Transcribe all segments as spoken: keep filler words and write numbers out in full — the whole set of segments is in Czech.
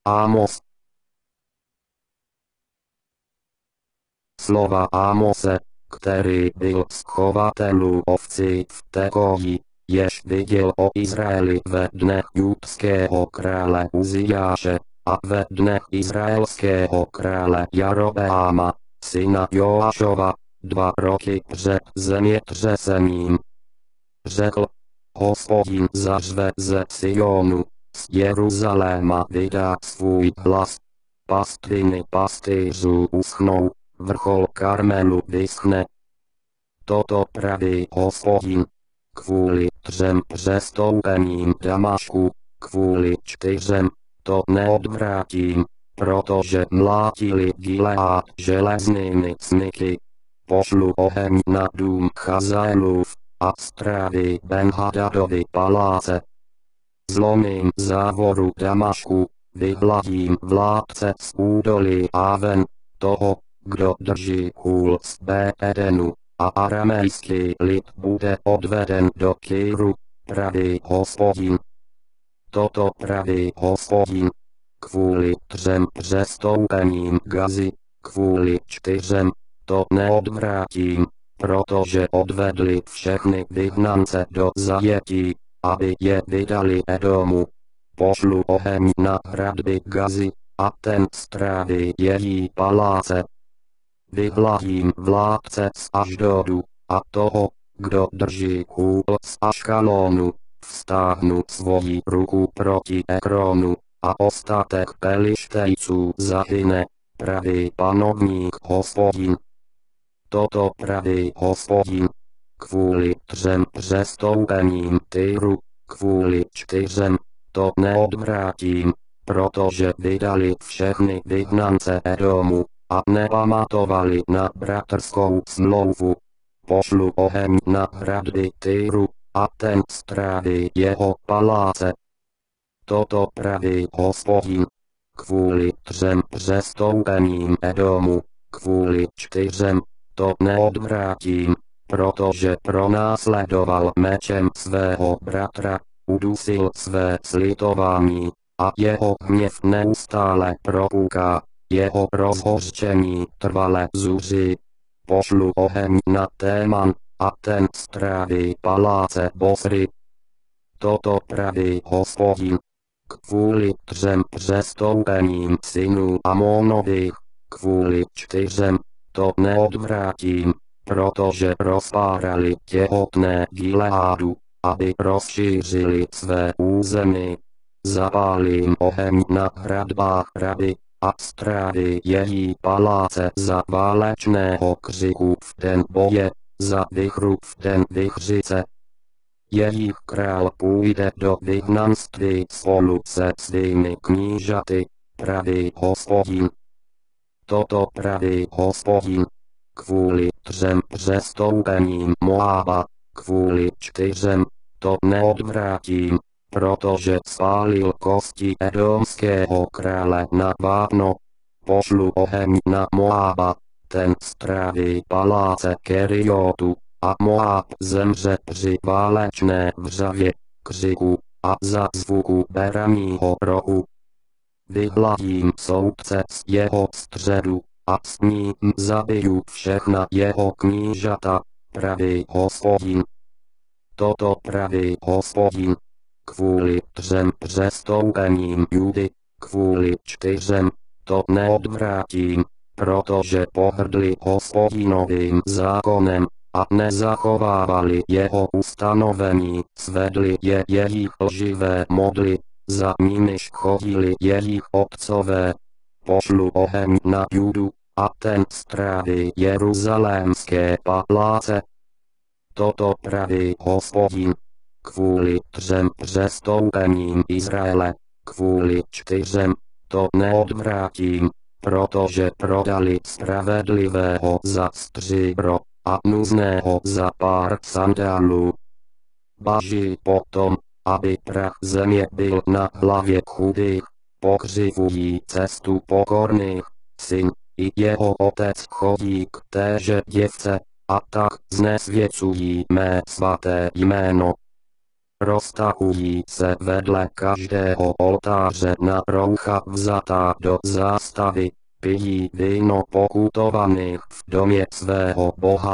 Amos. Slova Amose, který byl z chovatelů ovcí v Tekoji, jež viděl o Izraeli ve dnech judského krále Uzijáše a ve dnech izraelského krále Jarobeáma, syna Joášova, dva roky před zemětřesením. Řekl: Hospodin zařve ze Sionu, z Jeruzaléma vydá svůj hlas. Pastviny pastýřů uschnou, vrchol Karmelu vyschne. Toto praví Hospodin: kvůli třem přestoupením Damašku, kvůli čtyřem, to neodvrátím, protože mlátili Gilead železnými smyky. Pošlu oheň na dům Chazaelův a stráví Ben-Hadadovi paláce. Zlomím závoru Damašku, vyhladím vládce z údolí Aven, toho, kdo drží hůl z Bé-Edenu, a aramejský lid bude odveden do Kýru, praví Hospodin. Toto praví Hospodin: kvůli třem přestoupením Gazy, kvůli čtyřem, to neodvrátím, protože odvedli všechny vyhnance do zajetí, aby je vydali Edomu. Pošlu oheň na hradby Gazy, a ten stráví její paláce. Vyhladím vládce z Ašdodu, a toho, kdo drží hůl z Aškalonu, vztáhnu svoji ruku proti Ekronu, a ostatek Pelištejců zahyne, praví Panovník Hospodin. Toto praví Hospodin: kvůli třem přestoupením Tyru, kvůli čtyřem, to neodvrátím, protože vydali všechny vyhnance Edomu a nepamatovali na bratrskou smlouvu. Pošlu oheň na hradby Tyru, a ten stráví jeho paláce. Toto praví Hospodin: kvůli třem přestoupením Edomu, kvůli čtyřem, to neodvrátím, protože pronásledoval mečem svého bratra, udusil své slitování, a jeho hněv neustále propůká, jeho rozhořčení trvale zuří. Pošlu oheň na Téman, a ten stráví paláce Bosry. Toto praví Hospodin: kvůli třem přestoupením synů Amonových, kvůli čtyřem, to neodvrátím, protože rozpárali těhotné Gileádu, aby rozšířili své území. Zapálím oheň na hradbách Raby, a stráví její paláce za válečného křiku v den boje, za vichru v den vichřice. Jejich král půjde do vyhnanství spolu se svými knížaty, praví Hospodin. Toto praví Hospodin: kvůli třem přestoupením Moába, kvůli čtyřem, to neodvrátím, protože spálil kosti edomského krále na vápno. Pošlu oheň na Moába, ten stráví paláce Keriotu, a Moab zemře při válečné vřavě, křiku a zázvuku beraního rohu. Vyhladím soudce z jeho středu, a s ním zabiju všechna jeho knížata, praví Hospodin. Toto praví Hospodin: kvůli třem přestoupením Judy, kvůli čtyřem, to neodvrátím, protože pohrdli Hospodinovým zákonem a nezachovávali jeho ustanovení, svedli je jejich lživé modly, za nimiž chodili jejich otcové. Pošlu oheň na Judu, a ten stráví jeruzalémské paláce. Toto praví Hospodin: kvůli třem přestoupením Izraele, kvůli čtyřem, to neodvrátím, protože prodali spravedlivého za stříbro a nuzného za pár sandálů. Baží potom, aby prach země byl na hlavě chudých, pokřivují cestu pokorných, syn i jeho otec chodí k téže děvce, a tak znesvěcují mé svaté jméno. Roztahují se vedle každého oltáře na roucha vzatá do zástavy, pijí víno pokutovaných v domě svého boha.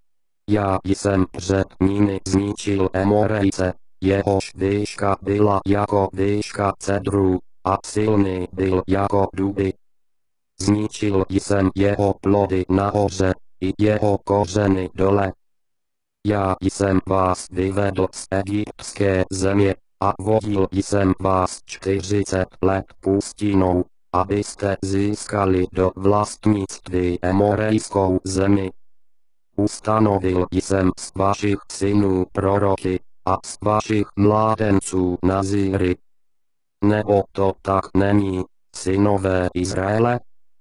Já jsem před nimi zničil Emorejce, jehož výška byla jako výška cedrů, a silný byl jako duby. Zničil jsem jeho plody nahoře, i jeho kořeny dole. Já jsem vás vyvedl z egyptské země, a vodil jsem vás čtyřicet let pustinou, abyste získali do vlastnictví Emorejskou zemi. Ustanovil jsem z vašich synů proroky, a z vašich mládenců nazíry. Nebo to tak není, synové Izraele?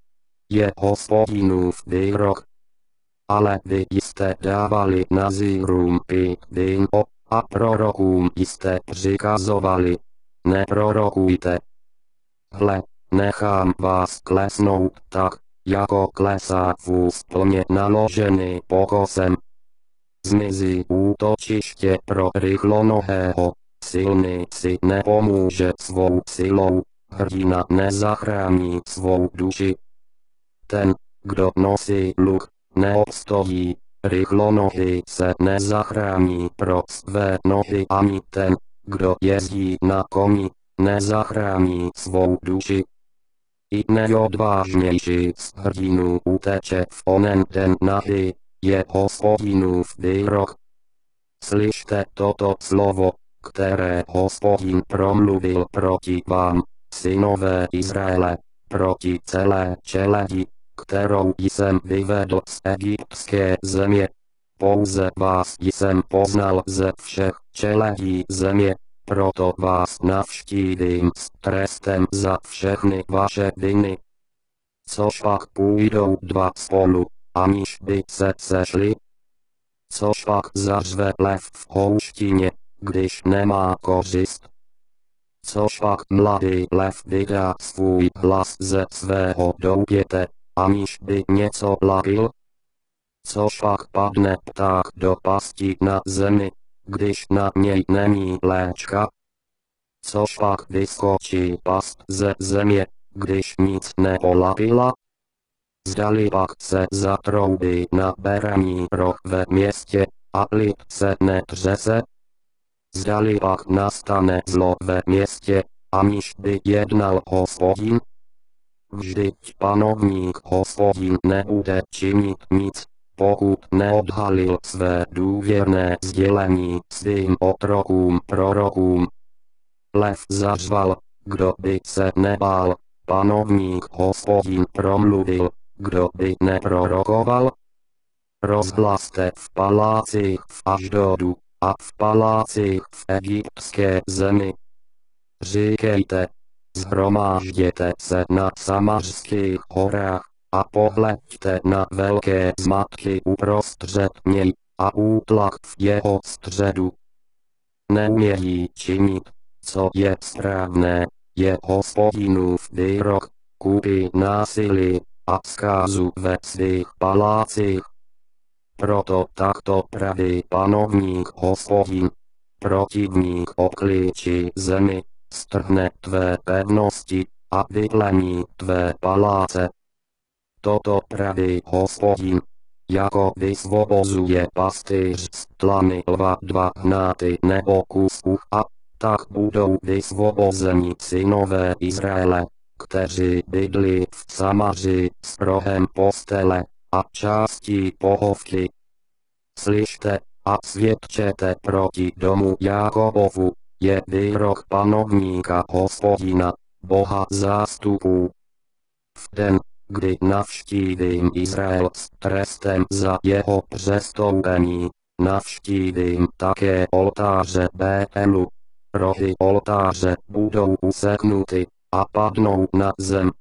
Je Hospodinův výrok. Ale vy jste dávali nazírům pít víno, a prorokům jste přikazovali: neprorokujte. Hle, nechám vás klesnout tak, jako klesá vůz plně naložený pokosem. Zmizí útočiště pro rychlonohého, silný si nepomůže svou silou, hrdina nezachrání svou duši. Ten, kdo nosí luk, neobstojí, rychlonohy se nezachrání pro své nohy, ani ten, kdo jezdí na koni, nezachrání svou duši. I nejodvážnější z hrdinů uteče v onen den nahý, je Hospodinův výrok. Slyšte toto slovo, které Hospodin promluvil proti vám, synové Izraele, proti celé čeledi, kterou jsem vyvedl z egyptské země. Pouze vás jsem poznal ze všech čeledí země, proto vás navštívím s trestem za všechny vaše viny. Což pak půjdou dva spolu, aniž by se sešli? Což pak zařve lev v houštině, když nemá kořist? Což pak mladý lev vydá svůj hlas ze svého doupěte, aniž by něco lapil? Což pak padne pták do pasti na zemi, když na něj není léčka? Což pak vyskočí past ze země, když nic nepolapila? Zdali pak se zatroubí na beraní roh ve městě, a lid se netřese? Zdali pak nastane zlo ve městě, aniž by jednal Hospodin? Vždyť panovník Hospodin nebude činit nic, pokud neodhalil své důvěrné sdělení svým otrokům prorokům. Lev zařval, kdo by se nebál, panovník Hospodin promluvil, kdo by neprorokoval. Rozhlaste v palácích v Ašdodu a v palácích v egyptské zemi. Říkejte, shromážděte se na Samařských horách a pohleďte na velké zmatky uprostřed něj a útlak v jeho středu. Neumějí činit, co je správné, je Hospodinův výrok, kupí násilí a zkázu ve svých palácích. Proto takto praví panovník Hospodin, protivník obklíčí zemi, strhne tvé pevnosti a vyplení tvé paláce. Toto praví Hospodin, jako vysvobozuje pastýř z tlamy lva dva hnáty nebo kusku, a tak budou vysvobozeni synové Izraele, kteří bydlí v Samaři s rohem postele a částí pohovky. Slyšte a svědčete proti domu Jákobovu, je výrok panovníka Hospodina, Boha zástupů. V den, kdy navštívím Izrael s trestem za jeho přestoupení, navštívím také oltáře Bételu. Rohy oltáře budou useknuty a padnou na zem.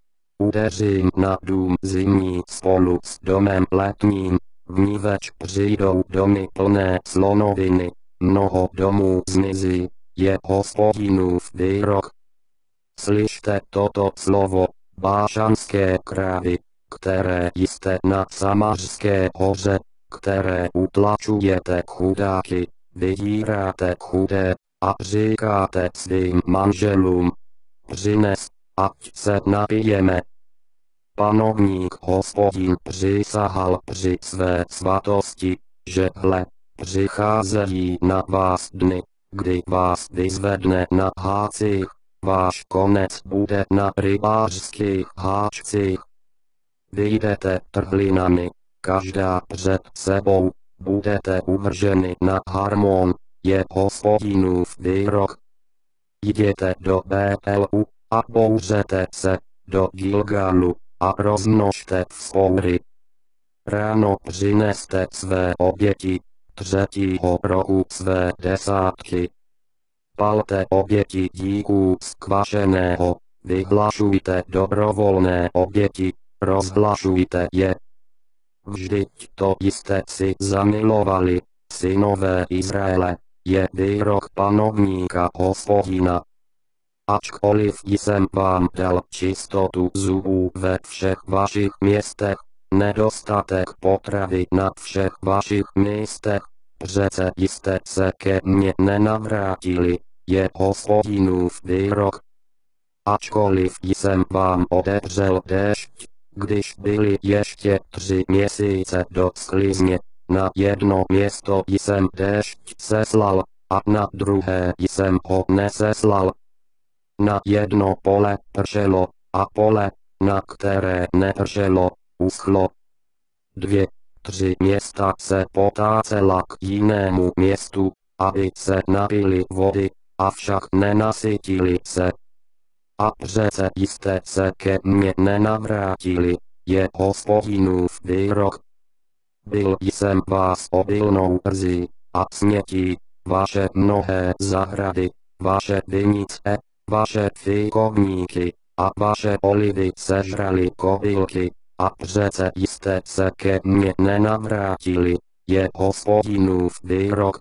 Udeřím na dům zimní spolu s domem letním, vniveč přijdou domy plné slonoviny, mnoho domů zmizí, je Hospodinův výrok. Slyšte toto slovo, bášanské krávy, které jste na Samařské hoře, které utlačujete chudáky, vydíráte chudé, a říkáte svým manželům, přines, ať se napijeme. Panovník Hospodin přísahal při své svatosti, že hle, přicházejí na vás dny, kdy vás vyzvedne na hácích, váš konec bude na rybářských háčcích. Vyjdete trhlinami, každá před sebou, budete uvrženi na Harmon, je Hospodinův výrok. Jděte do Bételu, a bouřete se, do Gilgalu, a rozmnožte vzpoury. Ráno přineste své oběti, třetího rohu své desátky. Palte oběti díků z kvašeného, vyhlašujte dobrovolné oběti, rozhlašujte je. Vždyť to jste si zamilovali, synové Izraele, je výrok panovníka Hospodina. Ačkoliv jsem vám dal čistotu zubů ve všech vašich městech, nedostatek potravy na všech vašich místech, přece jste se ke mně nenavrátili, je Hospodinův výrok. Ačkoliv jsem vám odevřel déšť, když byly ještě tři měsíce do sklizně, na jedno město jsem déšť seslal, a na druhé jsem ho neseslal. Na jedno pole pršelo, a pole, na které nepršelo, uschlo. Dvě, tři města se potácela k jinému městu, aby se napili vody, avšak nenasytili se. A přece jste se ke mně nenavrátili, je Hospodinův výrok. Byl jsem vás obilnou rzí a smětí, vaše mnohé zahrady, vaše vinice, vaše fíkovníky, a vaše olivy sežrali kobylky, a přece jste se ke mně nenavrátili, je Hospodinův výrok.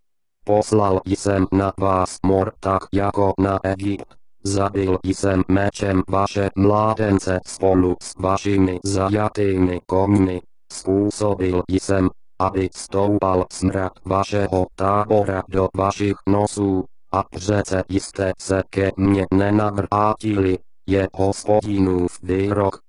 Poslal jsem na vás mor tak jako na Egypt, zabil jsem mečem vaše mládence spolu s vašimi zajatými koňmi, způsobil jsem, aby stoupal smrad vašeho tábora do vašich nosů, a přece jste se ke mně nenavrátili, je Hospodinův výrok.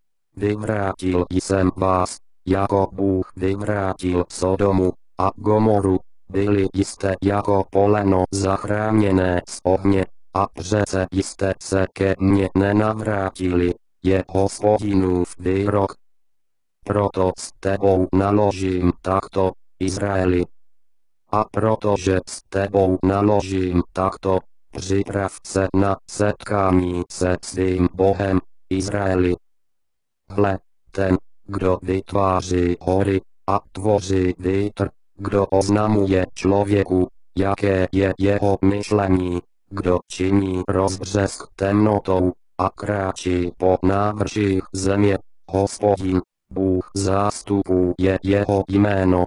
Vyvrátil jsem vás, jako Bůh vyvrátil Sodomu a Gomoru, byli jste jako poleno zachráněné z ohně, a přece jste se ke mně nenavrátili, je Hospodinův výrok. Proto s tebou naložím takto, Izraeli. A protože s tebou naložím takto, připrav se na setkání se svým Bohem, Izraeli. Hle, ten, kdo vytváří hory a tvoří vítr, kdo oznamuje člověku, jaké je jeho myšlení, kdo činí rozbřesk temnotou a kráčí po návrších země, Hospodin, Bůh zástupů je jeho jméno.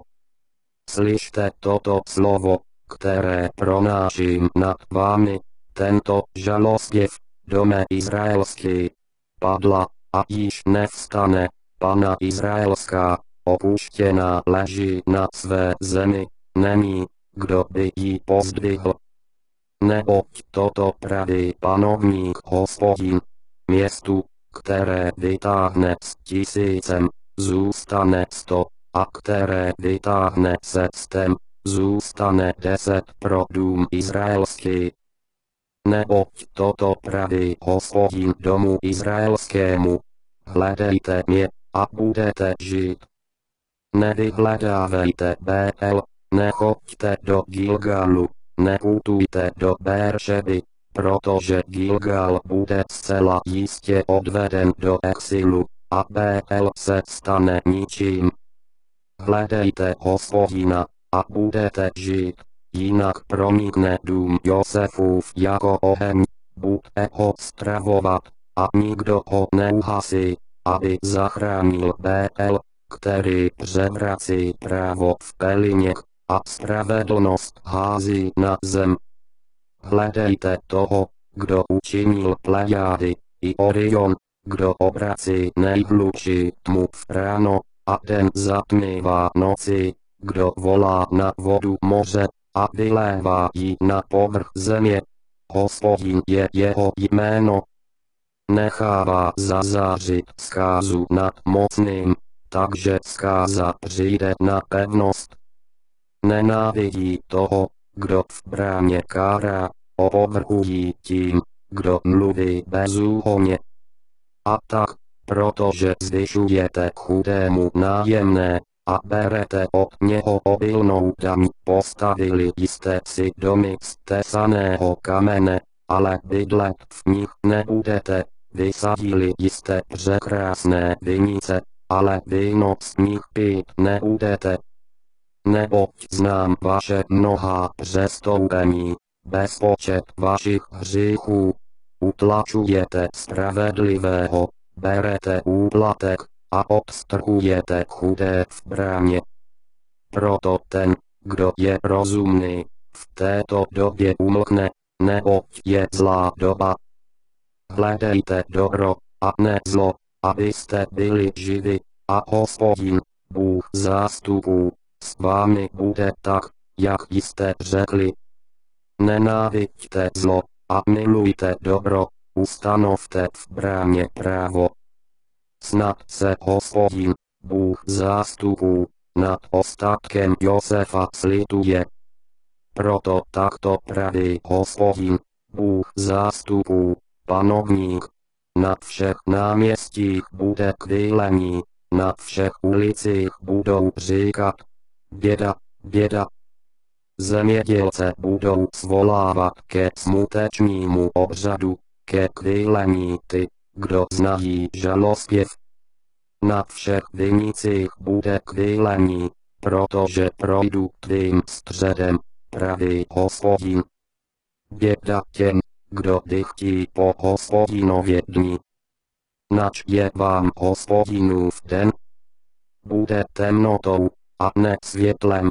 Slyšte toto slovo, které pronáším nad vámi, tento žalospěv, dome izraelský. Padla, a již nevstane, Pana izraelská, opuštěná leží na své zemi, není, kdo by ji pozdvihl. Neboť toto praví panovník Hospodin, městu, které vytáhne s tisícem, zůstane sto, a které vytáhne se stem, zůstane deset pro dům izraelský. Neboť toto praví Hospodin domu izraelskému, hledejte mě, a budete žít. Nevyhledávejte Bétel, nechoďte do Gilgalu, neputujte do Béršeby, protože Gilgal bude zcela jistě odveden do exilu, a Bétel se stane ničím. Hledejte Hospodina, a budete žít, jinak pronikne dům Josefův jako oheň, buďte ho stravovat, a nikdo ho neuhasí, aby zachránil Bétel, který převrací právo v peliněch, a spravedlnost hází na zem. Hledejte toho, kdo učinil Plejády, i Orion, kdo obrací nejhlubší tmu v ráno, a den zatmívá noci, kdo volá na vodu moře, a vylévá ji na povrch země. Hospodin je jeho jméno. Nechává zazářit zkázu nad mocným, takže zkáza přijde na pevnost. Nenávidí toho, kdo v bráně kárá, opovrhují tím, kdo mluví bezúhonně. A tak, protože zvyšujete chudému nájemné a berete od něho obilnou daň, postavili jste si domy z tesaného kamene, ale bydlet v nich nebudete, vysadili jste překrásné vinice, ale víno z nich pít nebudete. Neboť znám vaše mnohá přestoupení, bezpočet vašich hříchů. Utlačujete spravedlivého, berete úplatek a odstrhujete chudé v bráně. Proto ten, kdo je rozumný, v této době umlkne, neboť je zlá doba. Hledejte dobro, a ne zlo, abyste byli živi, a Hospodin, Bůh zástupů, s vámi bude tak, jak jste řekli. Nenáviďte zlo a milujte dobro, ustanovte v bráně právo. Snad se Hospodin, Bůh zástupů, nad ostatkem Josefa slituje. Proto takto praví Hospodin, Bůh zástupů, panovník. Na všech náměstích bude kvílení, na všech ulicích budou říkat: běda, běda. Zemědělce budou svolávat ke smutečnímu obřadu, ke kvílení ty, kdo znají žalospěv. Na všech vinicích bude kvílení, protože projdu tvým středem, praví Hospodin. Běda těm, kdo dychtí po Hospodinově dni. Nač je vám Hospodinův den? Bude temnotou a ne světlem.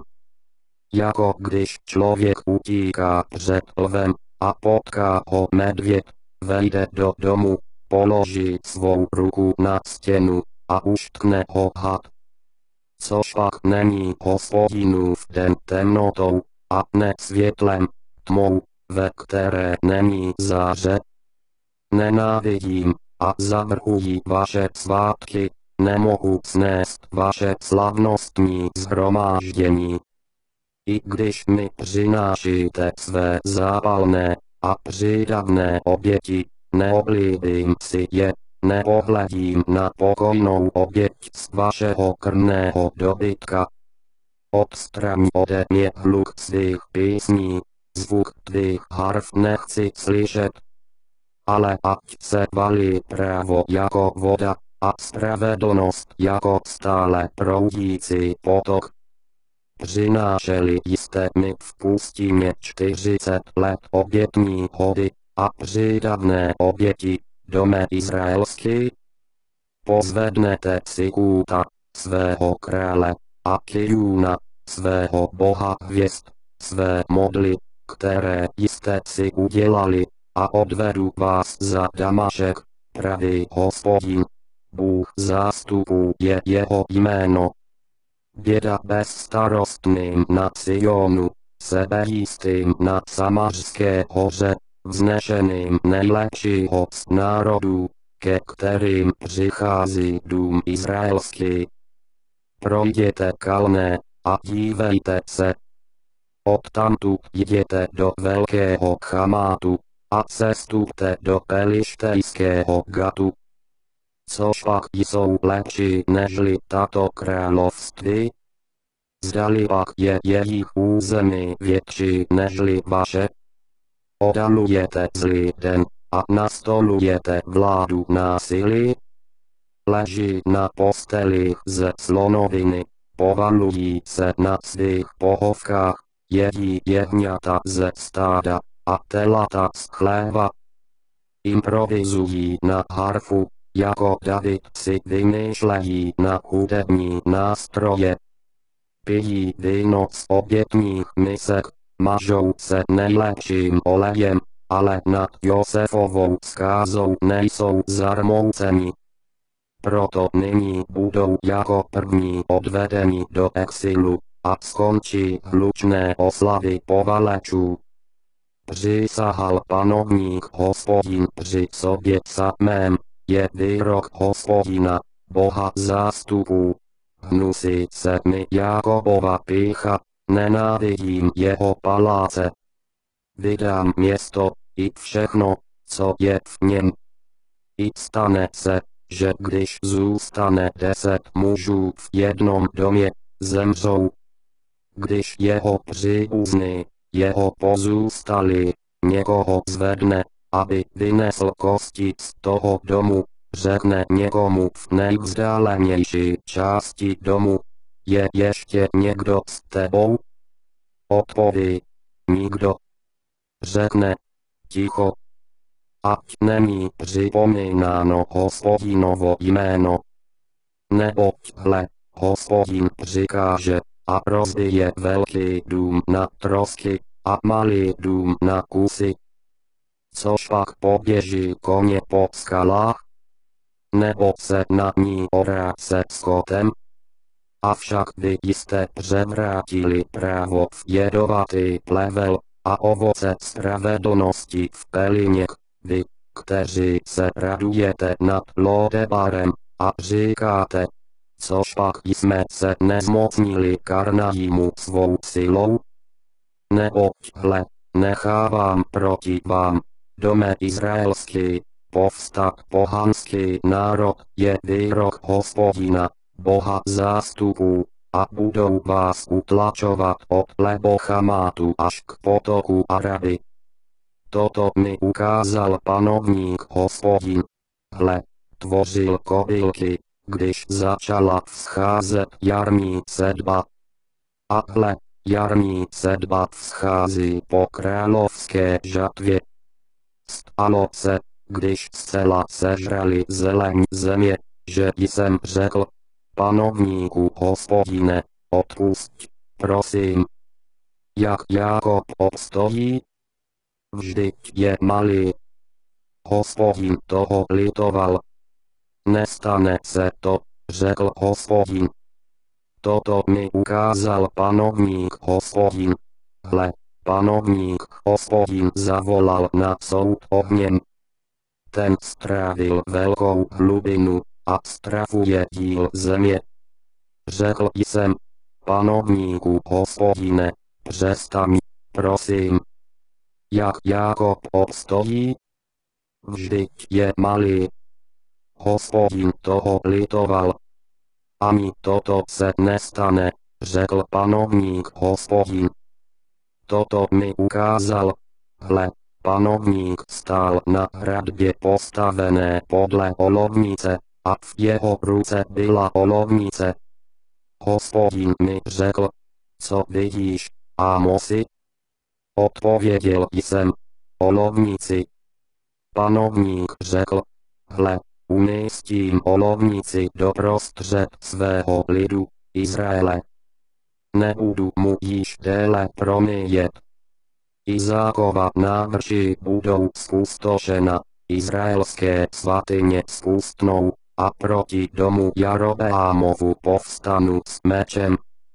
Jako když člověk utíká před lvem a potká ho medvěd, vejde do domu, položí svou ruku na stěnu a uštkne ho had. Což pak není Hospodinův den temnotou a ne světlem, tmou, ve které není záře. Nenávidím a zavrhuji vaše svátky, nemohu snést vaše slavnostní shromáždění. I když mi přinášíte své zápalné a přídavné oběti, neoblíbím si je, neohledím na pokojnou oběť z vašeho krmného dobytka. Odstraň ode mě hluk svých písní, zvuk tvých harf nechci slyšet. Ale ať se valí právo jako voda a spravedlnost jako stále proudící potok. Přinášeli jste mi v pustině čtyřicet let obětní hody a přídavné oběti, dome izraelský. Pozvednete si Kúta, svého krále, a Kijúna, svého boha hvězd, své modly, které jste si udělali, a odvedu vás za Damašek, praví Hospodin. Bůh zástupů je jeho jméno. Běda bezstarostným na Sionu, sebejistým na Samařské hoře, vznešeným nejlepšího z národů, ke kterým přichází dům izraelský. Projděte Kalné a dívejte se. Odtamtud jděte do velkého Chamátu a sestupte do pelištejského Gatu. Což pak jsou lepší nežli tato království? Zdali pak je jejich území větší nežli vaše? Odalujete zlý den a nastolujete vládu násilí? Leží na postelích ze slonoviny, povalují se na svých pohovkách, jedí jehňata ze stáda a telata z chléva. Improvizují na harfu, jako David si vymýšlejí na hudební nástroje. Pijí víno z obětních misek, mažou se nejlepším olejem, ale nad Josefovou zkázou nejsou zarmouceni. Proto nyní budou jako první odvedeni do exilu, a skončí hlučné oslavy povalečů. Přísahal panovník Hospodin při sobě samém, je výrok Hospodina, Boha zástupů. Hnusí se mi Jákobova pýcha, nenávidím jeho paláce. Vydám město, i všechno, co je v něm. I stane se, že když zůstane deset mužů v jednom domě, zemřou. Když jeho příbuzný, jeho pozůstalý, někoho zvedne, aby vynesl kosti z toho domu, řekne někomu v nejvzdálenější části domu, je ještě někdo s tebou? Odpoví, nikdo. Řekne, ticho. Ať není připomínáno Hospodinovo jméno. Neboť hle, Hospodin přikáže, a rozbije velký dům na trosky, a malý dům na kusy. Což pak poběží koně po skalách? Nebo se na ní orá se skotem? Avšak vy jste převrátili právo v jedovatý plevel, a ovoce spravedlnosti v peliněk, vy, kteří se radujete nad Lodebarem, a říkáte, což pak jsme se nezmocnili Karnajímu svou silou? Neboť hle, nechávám proti vám, dome izraelský, povstat pohanský národ, je výrok Hospodina, Boha zástupů, a budou vás utlačovat od Lebochamátu až k potoku Araby. Toto mi ukázal panovník Hospodin. Hle, tvořil kobylky, když začala vzcházet jarní sedba. A hle, jarní sedba vzchází po královské žatvě. Stalo se, když zcela sežrali zeleň země, že jsem řekl, panovníku Hospodine, odpusť, prosím. Jak Jákob obstojí? Vždyť je malý. Hospodin toho litoval. Nestane se to, řekl Hospodin. Toto mi ukázal panovník Hospodin. Hle, panovník Hospodin zavolal na soud ohněm. Ten strávil velkou hlubinu a strafuje díl země. Řekl jsem, panovníku Hospodine, přestaň, prosím. Jak Jákob obstojí? Vždyť je malý. Hospodin toho litoval. Ani toto se nestane, řekl panovník Hospodin. Toto mi ukázal. Hle, panovník stál na hradbě postavené podle olovnice, a v jeho ruce byla olovnice. Hospodin mi řekl, co vidíš, Ámosi? Odpověděl jsem, olovnici. Panovník řekl, hle, umístím olovnici doprostřed svého lidu, Izraele. Nebudu mu již déle promíjet. Izákova návrší budou zpustošena, izraelské svatyně spustnou, a proti domu Jarobeámovu povstanu s mečem.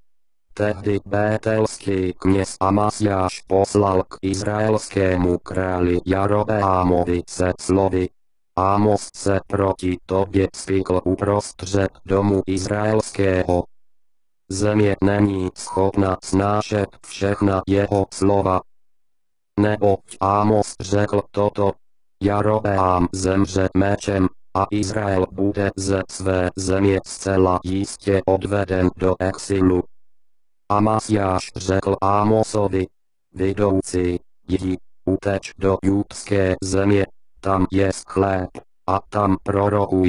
Tehdy bételský kněz Amasjáš poslal k izraelskému králi Jarobeámovi se slovy, Ámos se proti tobě spikl uprostřed domu izraelského. Země není schopna snášet všechna jeho slova. Neboť Ámos řekl toto, Jarobeám zemře mečem, a Izrael bude ze své země zcela jistě odveden do exilu. Amasjáš řekl Ámosovi, vidoucí, jdi, uteč do judské země, tam je chléb, a tam prorokuj.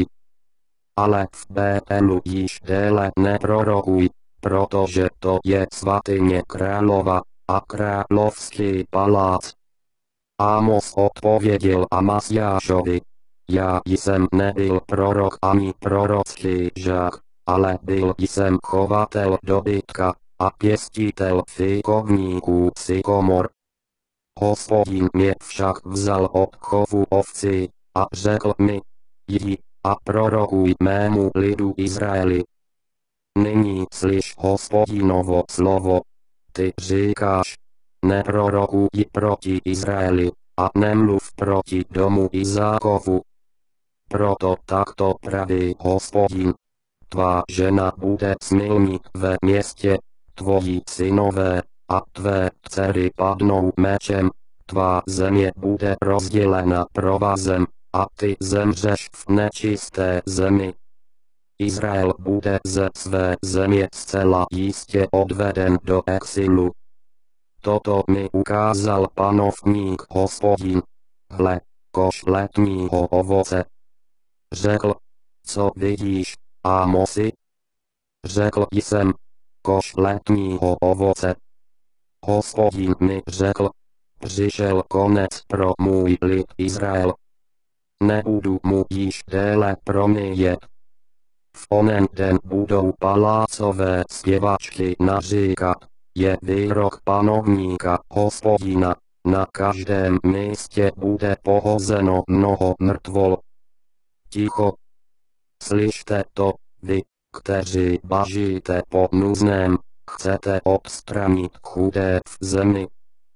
Ale v Bételu již déle neprorokuj, protože to je svatyně králova, a královský palác. Ámos odpověděl Amasjášovi, já jsem nebyl prorok ani prorocký žák, ale byl jsem chovatel dobytka, a pěstitel fikovníků sykomor. Hospodin mě však vzal od chovu ovcí, a řekl mi, jdi, a prorokuj mému lidu Izraeli. Nyní slyš Hospodinovo slovo. Ty říkáš, neprorokuj proti Izraeli, a nemluv proti domu Izákovu. Proto takto praví Hospodin. Tvá žena bude smilnit ve městě, tvoji synové a tvé dcery padnou mečem, tvá země bude rozdělena provazem, a ty zemřeš v nečisté zemi. Izrael bude ze své země zcela jistě odveden do exilu. Toto mi ukázal panovník Hospodin. Hle, koš letního ovoce. Řekl, co vidíš, Ámosi? Řekl jsem, koš letního ovoce. Hospodin mi řekl, přišel konec pro můj lid Izrael. Nebudu mu již déle promíjet. V onen den budou palácové zpěvačky naříkat, je výrok panovníka Hospodina, na každém místě bude pohozeno mnoho mrtvol. Ticho. Slyšte to, vy, kteří bažíte po nuzném, chcete odstranit chudé v zemi.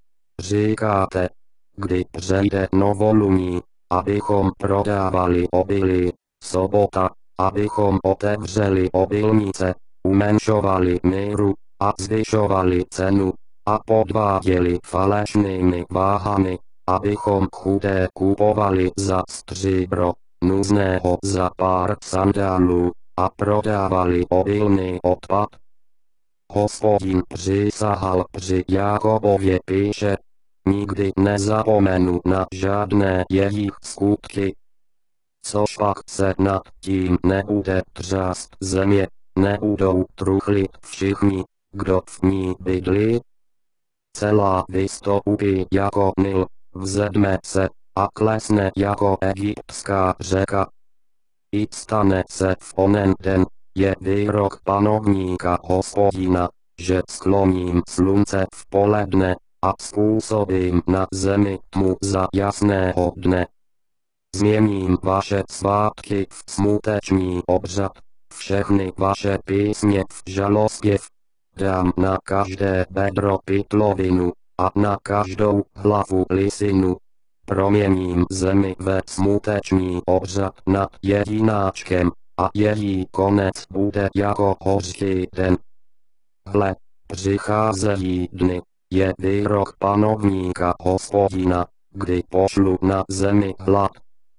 Říkáte, kdy přijde novoluní, abychom prodávali obilí, sobota, abychom otevřeli obilnice, umenšovali míru, a zvyšovali cenu, a podváděli falešnými váhami, abychom chudé kupovali za stříbro, nuzného za pár sandálů, a prodávali obilný odpad. Hospodin přísahal při Jákobově píše, nikdy nezapomenu na žádné jejich skutky. Což pak se nad tím nebude třást země, nebudou truchlit všichni, kdo v ní bydlí. Celá vystoupí jako Nil, vzedme se a klesne jako egyptská řeka. I stane se v onen den, je výrok panovníka Hospodina, že skloním slunce v poledne a způsobím na zemi tmu za jasného dne. Změním vaše svátky v smuteční obřad, všechny vaše písně v žalospěv. Dám na každé bedro pytlovinu a na každou hlavu lisinu. Proměním zemi ve smuteční obřad nad jedináčkem, a její konec bude jako hořký den. Hle, přicházejí dny, je výrok panovníka Hospodina, kdy pošlu na zemi hlad.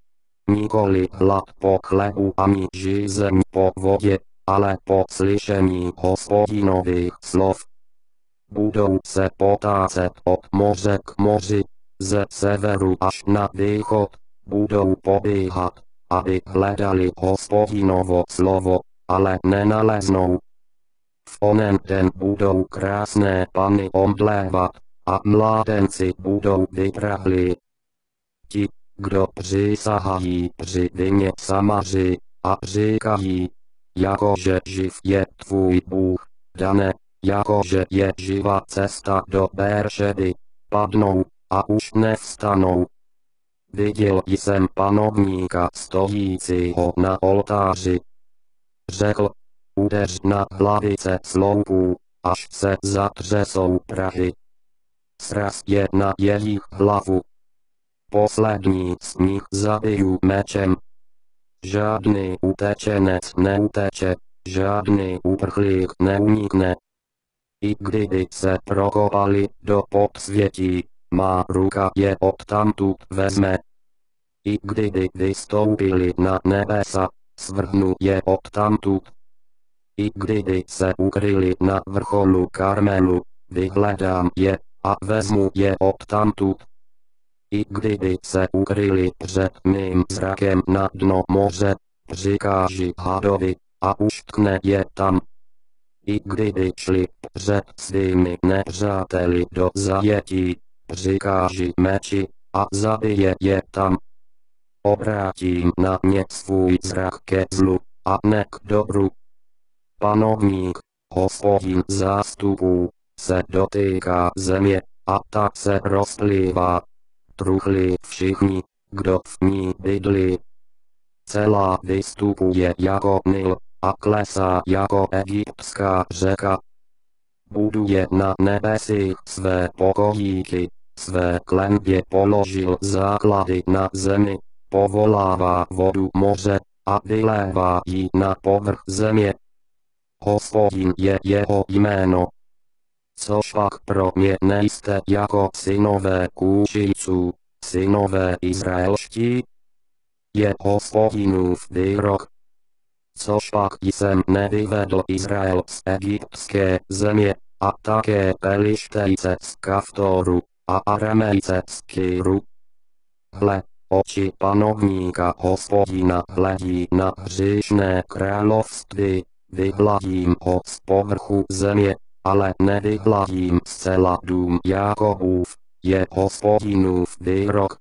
Nikoli hlad po chlebu ani žízeň po vodě, ale po slyšení Hospodinových slov. Budou se potácet od moře k moři, ze severu až na východ, budou pobíhat, aby hledali Hospodinovo slovo, ale nenaleznou. V onen den budou krásné panny omdlévat, a mládenci budou vyprahlí. Ti, kdo přísahají při vině Samaří, a říkají, jakože živ je tvůj Bůh, Dané, jakože je živa cesta do Béršeby, padnou, a už nevstanou. Viděl jsem panovníka stojícího na oltáři. Řekl, udeř na hlavice sloupů, až se zatřesou prahy. Sraz je na jejich hlavu. Poslední z nich zabiju mečem. Žádný utečenec neuteče, žádný uprchlík neunikne. I kdyby se prokopali do podsvětí, má ruka je odtamtud vezme. I kdyby vystoupili na nebesa, svrhnu je odtamtud. I kdyby se ukryli na vrcholu Karmelu, vyhledám je, a vezmu je odtamtud. I kdyby se ukryli před mým zrakem na dno moře, přikáži hadovi, a uštkne je tam. I kdyby šli před svými nepřáteli do zajetí, přikáži meči, a zabije je tam. Obrátím na ně svůj zrak ke zlu, a ne k dobru. Panovník, Hospodin zástupů, se dotýká země, a tak se rozplývá. Truchlí všichni, kdo v ní bydlí. Celá vystupuje jako Nil, a klesá jako egyptská řeka. Buduje na nebesích své pokojíky, své klenbě položil základy na zemi, povolává vodu moře a vylévá ji na povrch země. Hospodin je jeho jméno. Což pak pro mě nejste jako synové Kúšijců, synové izraelští? Je Hospodinův výrok. Což pak jsem nevyvedl Izrael z egyptské země, a také Pelištejce z Kaftoru a Aramejce z Kýru. Hle, oči panovníka Hospodina hledí na hříšné království, vyhladím ho z povrchu země, ale nevyhladím zcela dům Jákobův, je Hospodinův výrok.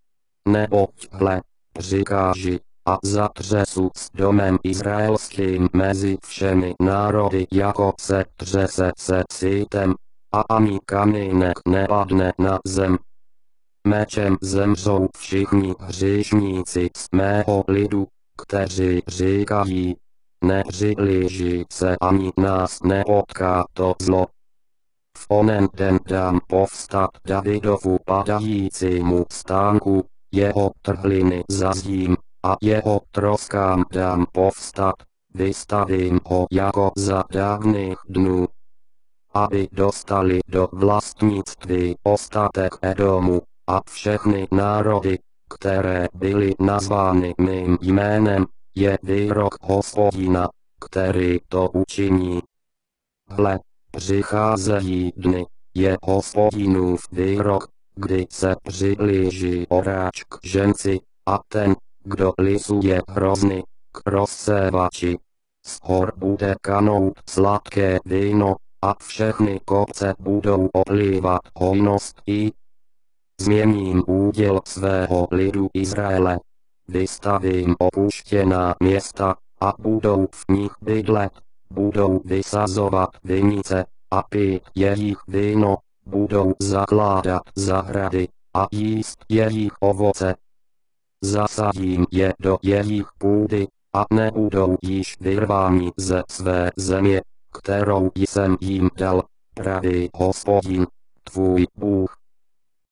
Neboť hle, přikáži, a zatřesu s domem izraelským mezi všemi národy, jako se třese se sítem, a ani kamínek nepadne na zem. Mečem zemřou všichni hříšníci z mého lidu, kteří říkají, nepřiblíží se ani nás nepotká to zlo. V onen den dám povstat Davidovu padajícímu stánku, jeho trhliny zazdím, a jeho troskám dám povstat, vystavím ho jako za dávných dnů. Aby dostali do vlastnictví ostatek Edomu, a všechny národy, které byly nazvány mým jménem, je výrok Hospodina, který to učiní. Hle, přicházejí dny, je Hospodinův výrok, kdy se přiblíží oráč k ženci, a ten, kdo lisuje hrozny, k rozsévači. Z hor bude kanout sladké víno, a všechny kopce budou oplývat hojností. Změním úděl svého lidu Izraele. Vystavím opuštěná města, a budou v nich bydlet, budou vysazovat vinice, a pít jejich víno, budou zakládat zahrady, a jíst jejich ovoce. Zasadím je do jejich půdy, a nebudou již vyrváni ze své země, kterou jsem jim dal, pravý Hospodin, tvůj Bůh.